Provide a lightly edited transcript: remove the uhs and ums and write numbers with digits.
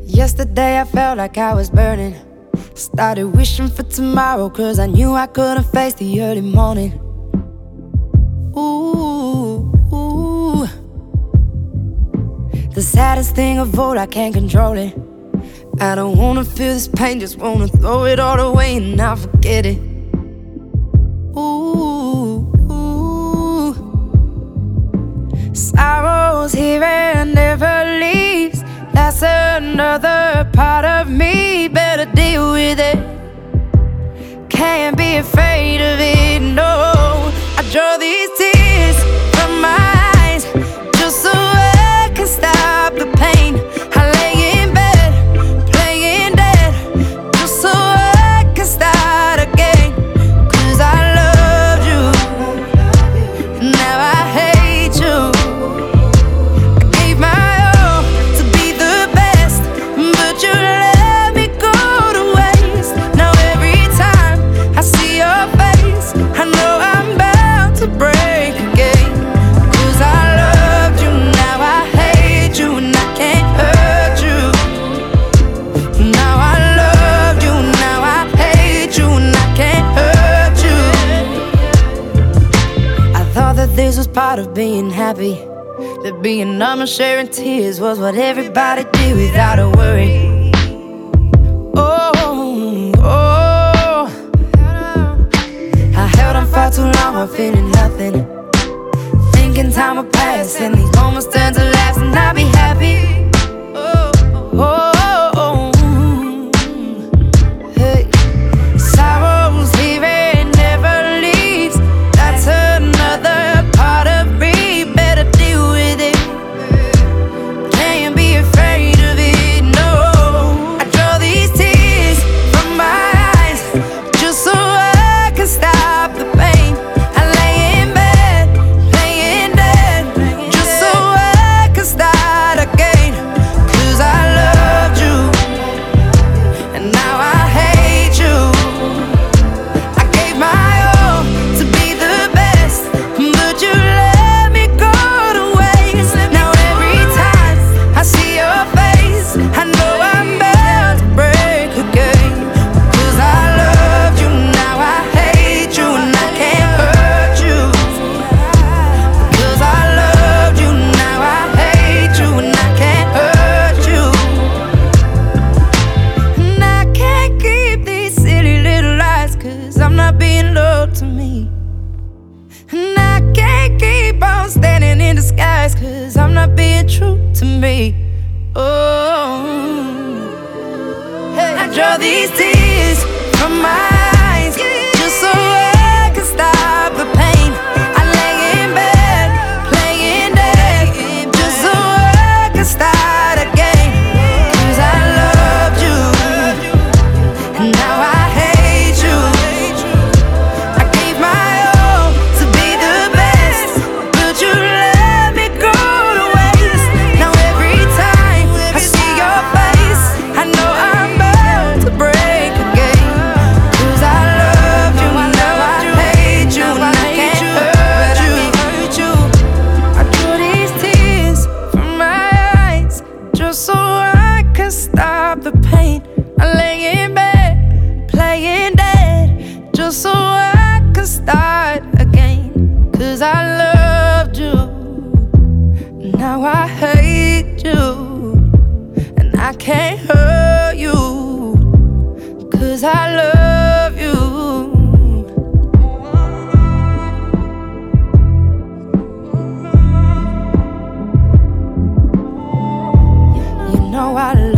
Yesterday I felt like I was burning. Started wishing for tomorrow, cause I knew I couldn't face the early morning. Ooh, ooh. The saddest thing of all, I can't control it. I don't wanna feel this pain, just wanna throw it all away and not forget it. Ooh, ooh. Sorrow's here and never leaves. That's another part of me. Better deal with it. Can't be afraid of it, no. I draw these tears from my eyes just so I can stop the pain. I lay in bed, playing dead, just so I can start again. Cause I loved you, now I hate you. I gave my all to be the best, but you let me go to waste. Now every time I see your face, I know I'm bound to break again. Cause I loved you, now I hate you, and I can't hurt you. Now I love you, now I hate you, and I can't hurt you. I thought that this was part of being happy, that being numb and sharing tears was what everybody did without a worry. Oh, oh. I held on far too long, I'm feeling nothing, thinking time will pass and these moments turn to last, and I'll be happy. Oh, oh, oh. Hey. Sorrow's here and never leaves. That's another part of me. Better deal with it. Can't be afraid of it, no. I draw these tears from my eyes just so I can stop the pain. I lay in bed, playing dead, just so I can start again. Cause I loved you, and now I hate you. I gave my all to be the best, but you let me go to waste. Now every time I see your face, I know I'm bound to break again. Cause I loved you, now I hate you, and I can't hurt you. Cause I loved you, now I hate you, and I can't hurt you. And I can't keep these silly little lies, cause I'm not being loyal to me. And I can't keep on standing in disguise, cause I'm not being true to me. Oh, hey. I draw these tears from my eyes just so I can stop the pain. I lay in bed, playing dead, just so I can start again. Cause I loved you, and now I hate you. I gave my all to be the best, but you let me go to waste. Now every time I see your face, I know I'm bound to break again. Cause I loved you, now I hate you, and I can't hurt you. I draw these tears from my eyes just so I can stop the pain. I lay in bed, playing dead, just so I can start again. Cause I loved you, now I hate you, and I can't hurt you. Cause I love you. You know I